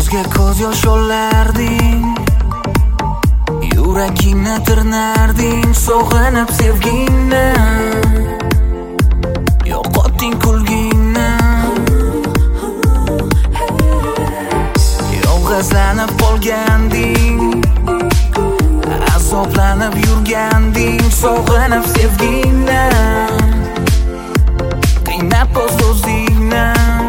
ko'zga ko'z yosh olarding, yuragingni tirnarding, sog'inib sevgingni, yo'qotding kulgingni. Yolg'izlanib qolganding, azoblanib yurganding, sog'inib sevgingni, qiynab o'zingni.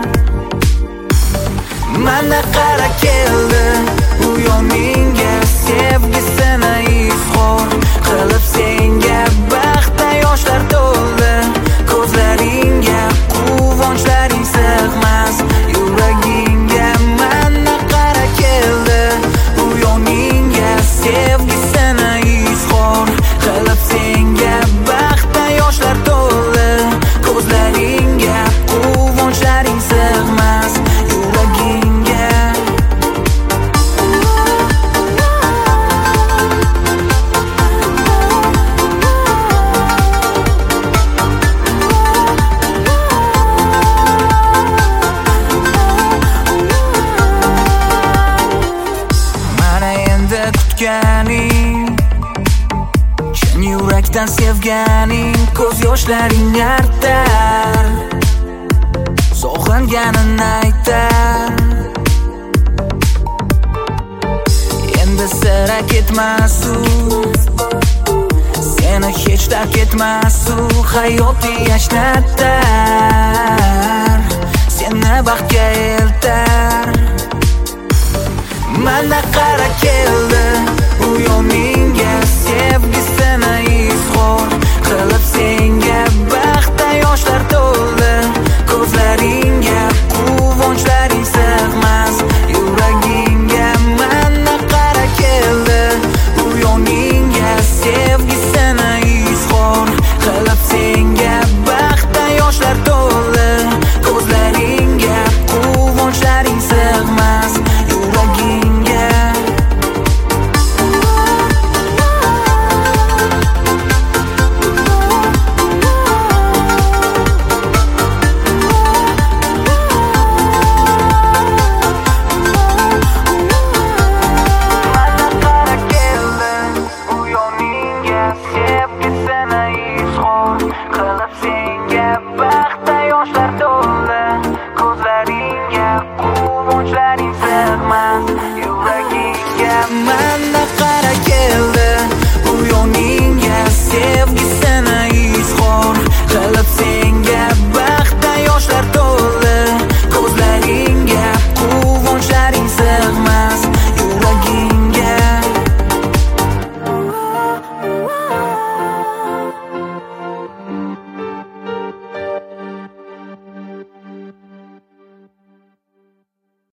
Mana qara keldi u yoningga, sevgisini izhor qilib senga, baxtda yoshlar to'ldi ko'zlaringga, quvonchlaring sig'mas yuragingga. Mana qara keldi u yoningga, sevgisini izhor qilib senga, baxtda yoshlar to'ldi ko'zlaringga, quvonchlaring sig'mas yuragingga. Mana endi kutganing, chin yurakdan sevganing, ko'z yoshlaring artar, sog'inganini aytar. Endi sira ketmas u, seni hech tark etmas u, hayotni yashnatar, seni baxtga eltar.